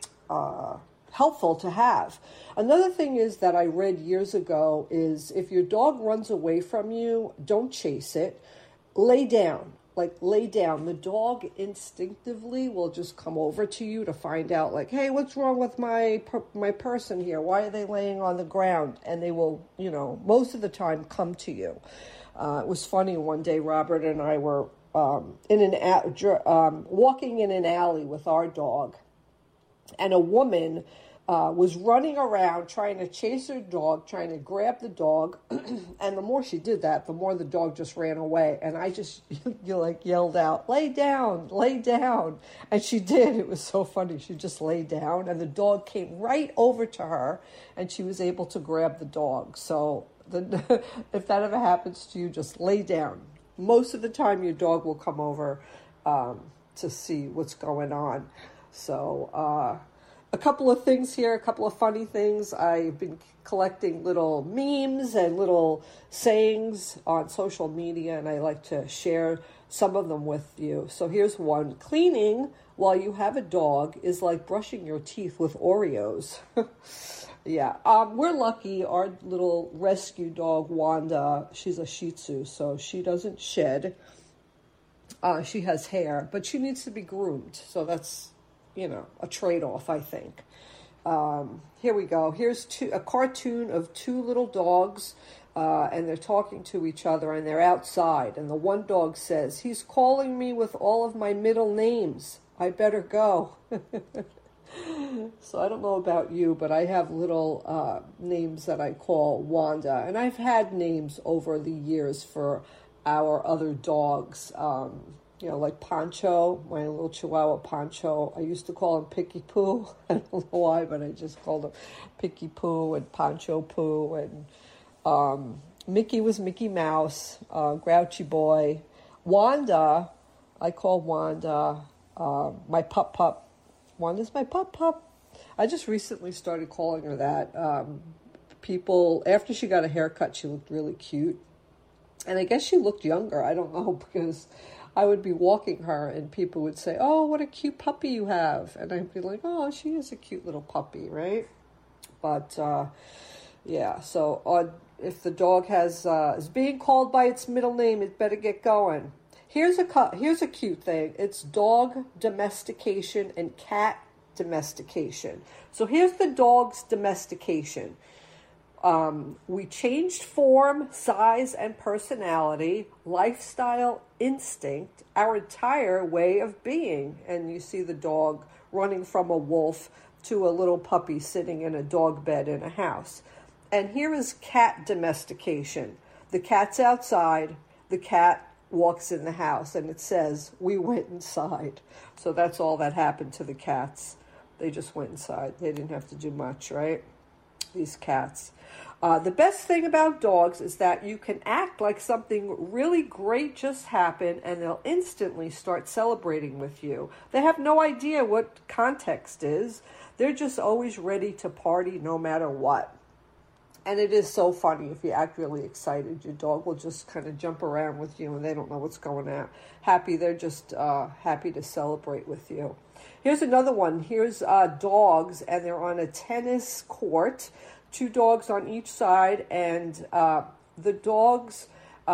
to have. Another thing is that I read years ago is if your dog runs away from you, don't chase it. Lay down. Lay down. The dog instinctively will just come over to you to find out, hey, what's wrong with my person here? Why are they laying on the ground? And they will, most of the time come to you. It was funny one day, Robert and I were walking in an alley with our dog, and a woman was running around trying to chase her dog, trying to grab the dog. And the more she did that, the more the dog just ran away. And I just yelled out, lay down. And she did. It was so funny. She just lay down and the dog came right over to her and she was able to grab the dog. So if that ever happens to you, just lay down. Most of the time your dog will come over to see what's going on. So, a couple of things here, a couple of funny things. I've been collecting little memes and little sayings on social media, and I like to share some of them with you. So here's one. Cleaning while you have a dog is like brushing your teeth with Oreos. Yeah, we're lucky. Our little rescue dog, Wanda, she's a Shih Tzu, so she doesn't shed. She has hair, but she needs to be groomed, so that's a trade-off, I think. Here we go. Here's a cartoon of two little dogs, and they're talking to each other, and they're outside. And the one dog says, he's calling me with all of my middle names. I better go. So I don't know about you, but I have little names that I call Wanda. And I've had names over the years for our other dogs. Like Pancho, my little Chihuahua Pancho. I used to call him Picky Poo. I don't know why, but I just called him Picky Poo and Pancho Poo. And Mickey was Mickey Mouse, Grouchy Boy. Wanda, I call Wanda my pup. Wanda's my pup. I just recently started calling her that. People, after she got a haircut, she looked really cute. And I guess she looked younger. I don't know, because I would be walking her and people would say, oh, what a cute puppy you have. And I'd be like, oh, she is a cute little puppy, right? But, yeah, so if the dog is being called by its middle name, it better get going. Here's a cute thing. It's dog domestication and cat domestication. So here's the dog's domestication. We changed form, size, and personality, lifestyle, instinct, our entire way of being. And you see the dog running from a wolf to a little puppy sitting in a dog bed in a house. And here is cat domestication. The cat's outside, the cat walks in the house, and it says, we went inside. So that's all that happened to the cats. They just went inside. They didn't have to do much, right? these cats. The best thing about dogs is that you can act like something really great just happened and they'll instantly start celebrating with you. They have no idea what context is. They're just always ready to party no matter what. And it is so funny if you act really excited. Your dog will just kind of jump around with you and they don't know what's going on. They're just happy to celebrate with you. Here's another one. Here's dogs, and they're on a tennis court. 2 dogs on each side, and the dogs,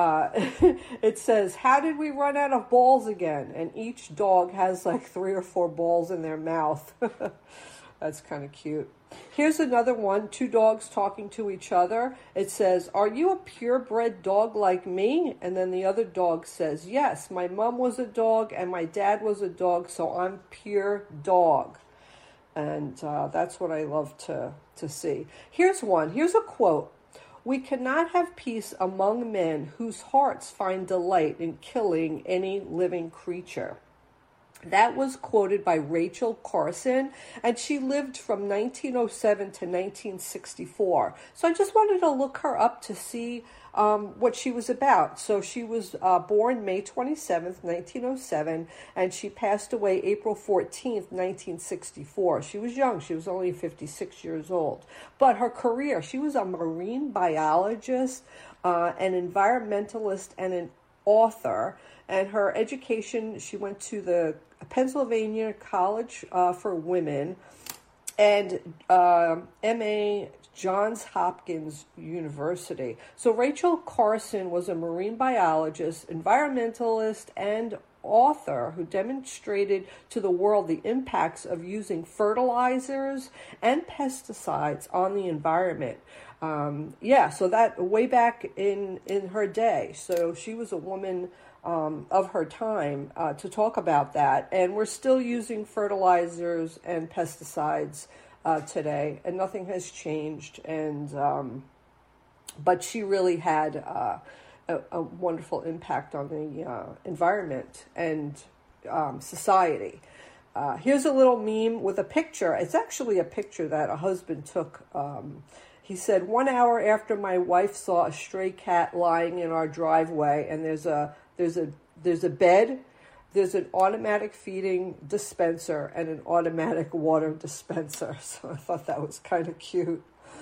it says, "How did we run out of balls again?" And each dog has like 3 or 4 balls in their mouth. That's kind of cute. Here's another one, 2 dogs talking to each other. It says, "Are you a purebred dog like me?" And then the other dog says, "Yes, my mom was a dog and my dad was a dog, so I'm pure dog." And that's what I love to see. Here's one. Here's a quote. "We cannot have peace among men whose hearts find delight in killing any living creature." That was quoted by Rachel Carson, and she lived from 1907 to 1964. So I just wanted to look her up to see what she was about. So she was born May 27th, 1907, and she passed away April 14th, 1964. She was young. She was only 56 years old. But her career, she was a marine biologist, an environmentalist, and an author. And her education, she went to the Pennsylvania College for Women and M.A. Johns Hopkins University. So Rachel Carson was a marine biologist, environmentalist, and author who demonstrated to the world the impacts of using fertilizers and pesticides on the environment. So that way back in her day. So she was a woman of her time to talk about that. And we're still using fertilizers and pesticides today, and nothing has changed. And but she really had a wonderful impact on the environment and society. Here's a little meme with a picture. It's actually a picture that a husband took. He said, "1 hour after my wife saw a stray cat lying in our driveway, and there's a bed, there's an automatic feeding dispenser, and an automatic water dispenser." So I thought that was kind of cute.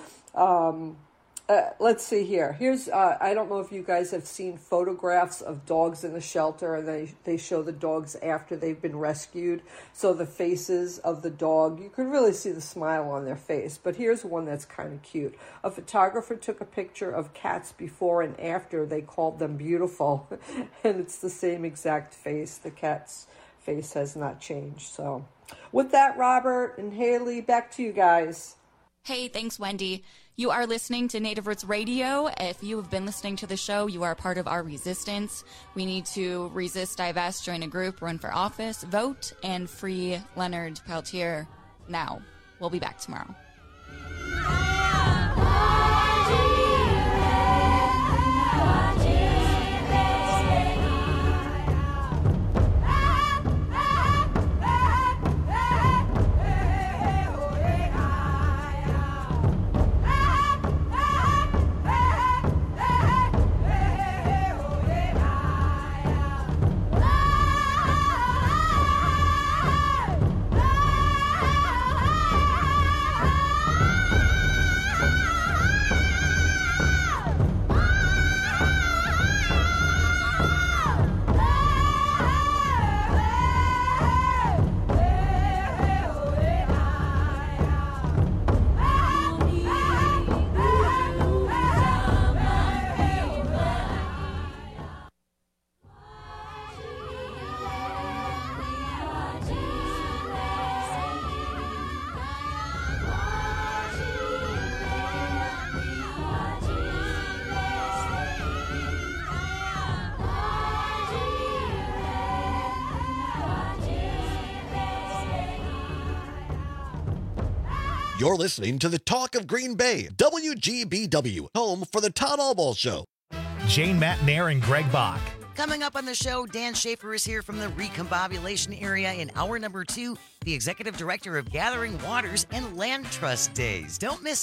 Let's see here. Here's, I don't know if you guys have seen photographs of dogs in the shelter, and they show the dogs after they've been rescued. So the faces of the dog, you can really see the smile on their face. But here's one that's kind of cute. A photographer took a picture of cats before and after. They called them beautiful. And it's the same exact face. The cat's face has not changed. So with that, Robert and Haley, back to you guys. Hey, thanks, Wendy. You are listening to Native Roots Radio. If you have been listening to the show, you are part of our resistance. We need to resist, divest, join a group, run for office, vote, and free Leonard Peltier now. We'll be back tomorrow. You're listening to the Talk of Green Bay, WGBW, home for the Todd Albaugh Show. Jane Matnair and Greg Bach. Coming up on the show, Dan Schaefer is here from the Recombobulation area in hour number 2, the executive director of Gathering Waters and Land Trust Days. Don't miss it.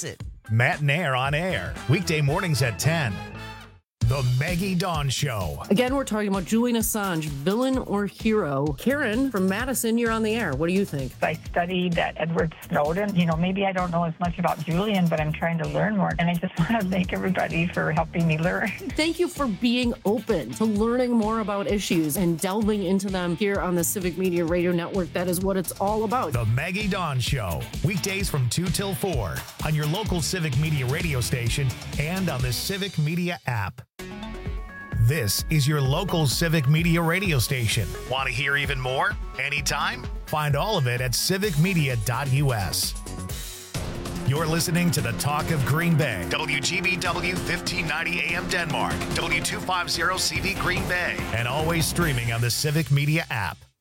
Matinaire on Air, weekday mornings at 10. The Maggie Dawn Show. Again, we're talking about Julian Assange, villain or hero. Karen from Madison, you're on the air. What do you think? I studied Edward Snowden. Maybe I don't know as much about Julian, but I'm trying to learn more. And I just want to thank everybody for helping me learn. Thank you for being open to learning more about issues and delving into them here on the Civic Media Radio Network. That is what it's all about. The Maggie Dawn Show, weekdays from 2 till 4 on your local Civic Media radio station and on the Civic Media app. This is your local Civic Media radio station. Want to hear even more? Anytime? Find all of it at civicmedia.us. You're listening to the Talk of Green Bay. WGBW 1590 AM Denmark. W250 CV Green Bay. And always streaming on the Civic Media app.